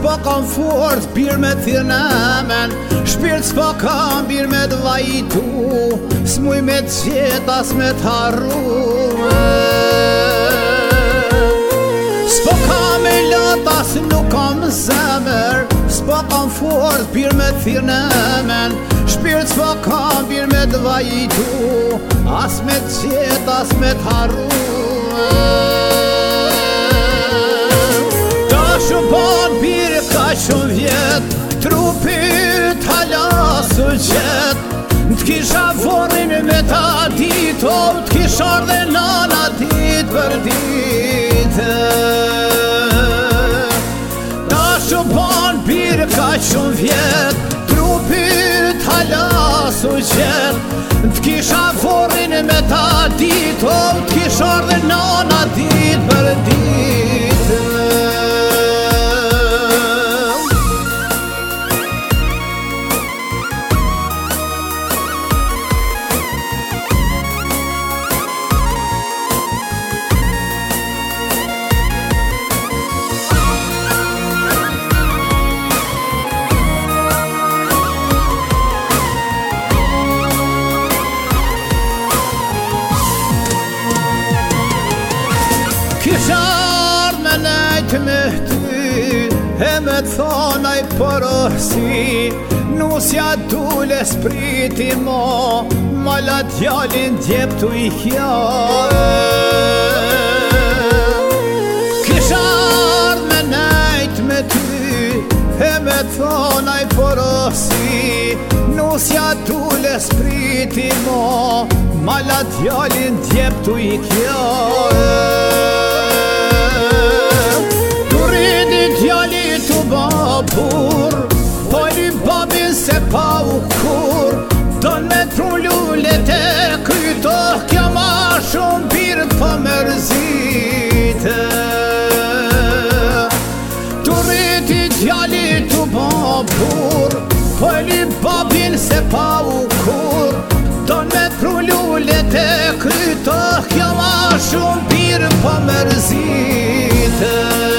s'po kam fort bir me thirnemen, shpirt s'po kam bir me t'vajtu, s'muj me t'qet as me t'harru. S'po kam e lot as nuk kam zemër, s'po kam fort bir me thirnemen, shpirt s'po kam bir me t'vajtu, as me t'qet as me t'harru. Shupon birë ka shumë vjet, trupit hala së qet. T'kisha vorin me ta dit, o t'kisha ardhe nana dit për dit. Ta shupon birë ka shumë vjet, trupit hala së qet. T'kisha vorin me ta dit, o t'kisha ardhe nana dit për dit. Kishar me nejt me ty, e me thonaj porosi, nusja dule spriti mo, mala djalin djep tu i kja. Kishar me nejt me ty, e me thonaj porosi, nusja dule spriti mo, mala djalin djep tu i kja. Babur, pojri babin se pa u kur, don me tru lullet e kyto, kja ma shumë birë pa mërzite. Tu rriti djali tu babur, pojri babin se pa u kur, don me tru lullet e kyto, kja ma shumë birë pa mërzite.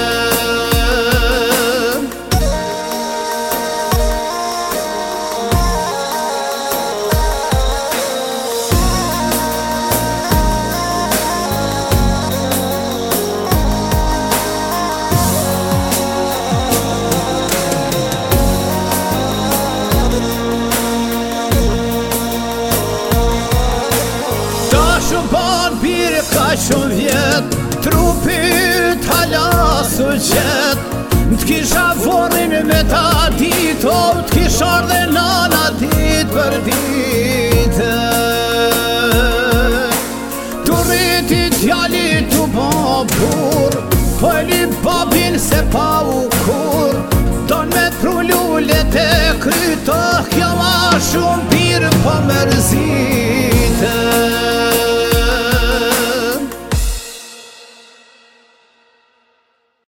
Shupon birë ka shumë vjet, trupit hala së qet. T'kisha vorin me ta dit, o t'kisha ardhe nana dit për dit. Tu rriti djali tu babur, pojli babin se pa u kur, don me tru lullet e kryto, kja ma shumë birë pa mërzit.